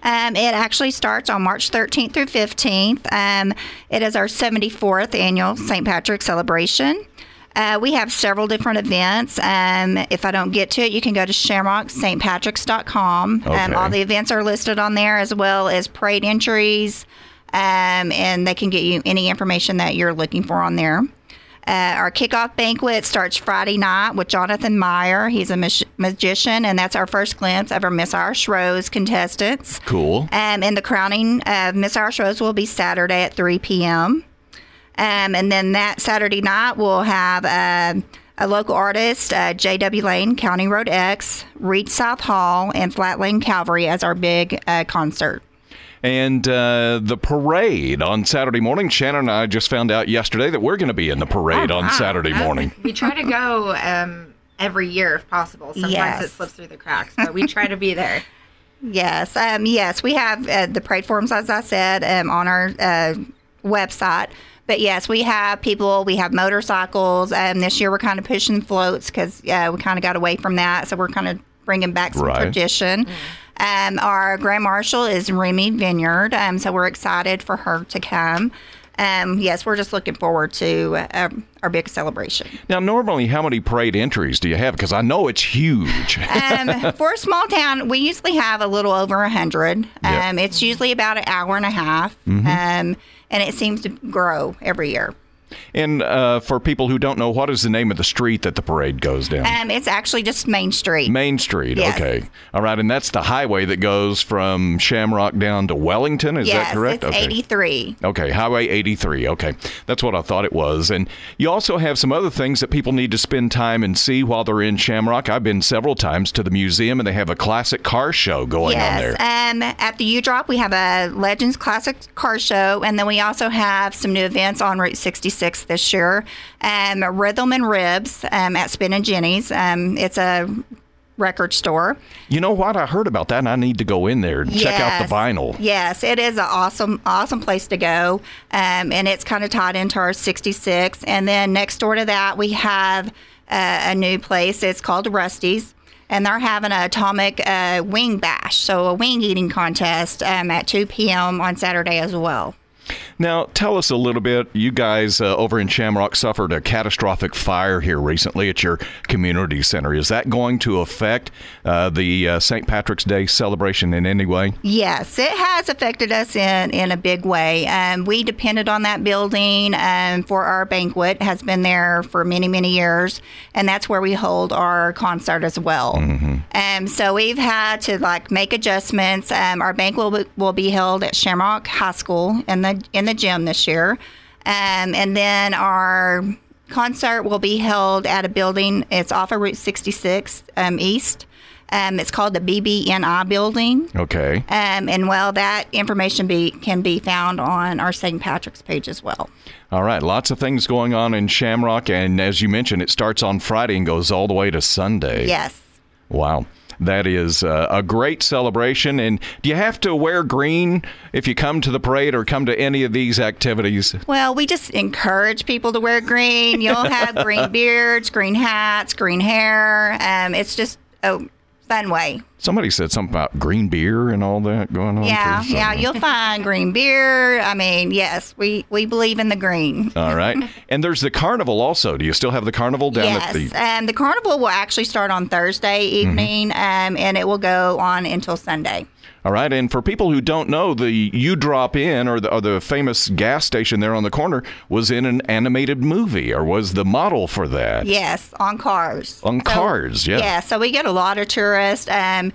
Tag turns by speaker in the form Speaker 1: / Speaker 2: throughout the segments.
Speaker 1: It actually starts on March 13th through 15th. It is our 74th annual St. Patrick's celebration. We have several different events. If I don't get to it, you can go to shamrockstpatricks.com.
Speaker 2: Okay.
Speaker 1: All the events are listed on there, as well as parade entries, and they can get you any information that you're looking for on there. Our kickoff banquet starts Friday night with Jonathan Meyer. He's a magician, and that's our first glimpse of our Miss Irish Rose contestants.
Speaker 2: Cool.
Speaker 1: And the crowning of Miss Irish Rose will be Saturday at 3 p.m. And then that Saturday night, we'll have a local artist, J.W. Lane, County Road X, Reed South Hall, and Flat Lane Calvary as our big concert.
Speaker 2: And the parade on Saturday morning. Shannon and I just found out yesterday that we're going to be in the parade on Saturday morning.
Speaker 3: We try to go every year if possible. Sometimes it slips through the cracks, but we try to be there.
Speaker 1: Yes. Yes, we have the parade forms, as I said, on our website. But yes, we have people, we have motorcycles. This year we're kind of pushing floats because we kind of got away from that. So we're kind of bringing back some tradition. Our Grand Marshal is Remy Vineyard, so we're excited for her to come. Yes, we're just looking forward to our big celebration.
Speaker 2: Now, normally, how many parade entries do you have? Because I know it's huge.
Speaker 1: For a small town, we usually have a little over 100.
Speaker 2: Yep.
Speaker 1: It's usually about an hour and a half, and it seems to grow every year.
Speaker 2: And for people who don't know, what is the name of the street that the parade goes down?
Speaker 1: It's actually just Main Street.
Speaker 2: Main Street,
Speaker 1: Yes.
Speaker 2: Okay. All right, and that's the highway that goes from Shamrock down to Wellington, is that correct?
Speaker 1: Yes, it's 83.
Speaker 2: Okay, Highway 83, okay. That's what I thought it was. And you also have some other things that people need to spend time and see while they're in Shamrock. I've been several times to the museum, and they have a classic car show going on there.
Speaker 1: At the U-Drop, we have a Legends Classic Car Show, and then we also have some new events on Route 66 this year. Rhythm and Ribs at Spin and Jenny's. It's a record store.
Speaker 2: You know what? I heard about that, and I need to go in there and check out the vinyl.
Speaker 1: Yes, it is an awesome place to go, and it's kind of tied into our 66. And then next door to that, we have a new place. It's called Rusty's. And they're having an atomic wing bash, so a wing eating contest at 2 p.m. on Saturday as well.
Speaker 2: Now, tell us a little bit. You guys over in Shamrock suffered a catastrophic fire here recently at your community center. Is that going to affect the St. Patrick's Day celebration in any way?
Speaker 1: Yes, it has affected us in a big way. We depended on that building for our banquet. It has been there for many, many years, and that's where we hold our concert as well. So we've had to make adjustments. Our banquet will be held at Shamrock High School in the gym this year, and then our concert will be held at a building. It's off of Route 66 East. It's called the BBNI building.
Speaker 2: Okay.
Speaker 1: And that information can be found on our St. Patrick's page as well.
Speaker 2: All right. Lots of things going on in Shamrock, and as you mentioned, it starts on Friday and goes all the way to Sunday.
Speaker 1: Yes.
Speaker 2: Wow. That is a great celebration. And do you have to wear green if you come to the parade or come to any of these activities?
Speaker 1: Well, we just encourage people to wear green. You'll have green beards, green hats, green hair. It's just a fun way.
Speaker 2: Somebody said something about green beer and all that going on.
Speaker 1: Yeah, you'll find green beer. I mean, yes, we believe in the green.
Speaker 2: All right. And there's the carnival also. Do you still have the carnival down at the...
Speaker 1: Yes, the carnival will actually start on Thursday evening, and it will go on until Sunday.
Speaker 2: All right, and for people who don't know, the You Drop In, or the famous gas station there on the corner, was in an animated movie, or was the model for that?
Speaker 1: Yes, on Cars.
Speaker 2: Cars, yeah.
Speaker 1: Yeah, so we get a lot of tourists, and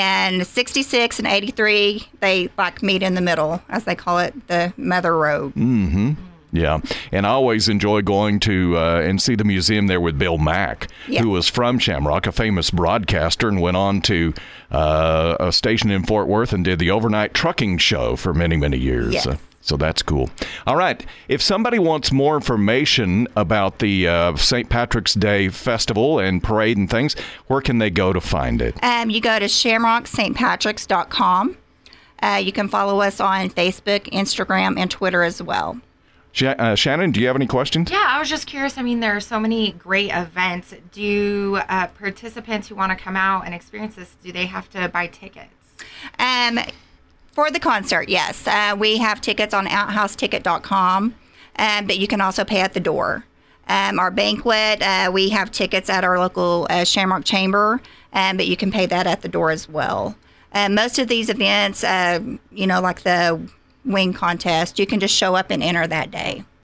Speaker 1: 66 and 83, they meet in the middle, as they call it, the Mother Road.
Speaker 2: Mm-hmm. Yeah, and I always enjoy going to and see the museum there with Bill Mack, who was from Shamrock, a famous broadcaster, and went on to a station in Fort Worth and did the overnight trucking show for many, many years.
Speaker 1: Yes.
Speaker 2: So that's cool. All right, if somebody wants more information about the St. Patrick's Day Festival and parade and things, where can they go to find it?
Speaker 1: You go to shamrockstpatricks.com. You can follow us on Facebook, Instagram, and Twitter as well.
Speaker 2: Shannon, do you have any questions?
Speaker 3: Yeah, I was just curious. I mean, there are so many great events. Do participants who want to come out and experience this, do they have to buy tickets?
Speaker 1: For the concert, yes. We have tickets on outhouseticket.com, but you can also pay at the door. Our banquet, we have tickets at our local Shamrock Chamber, but you can pay that at the door as well. Most of these events, like the wing contest, you can just show up and enter that day.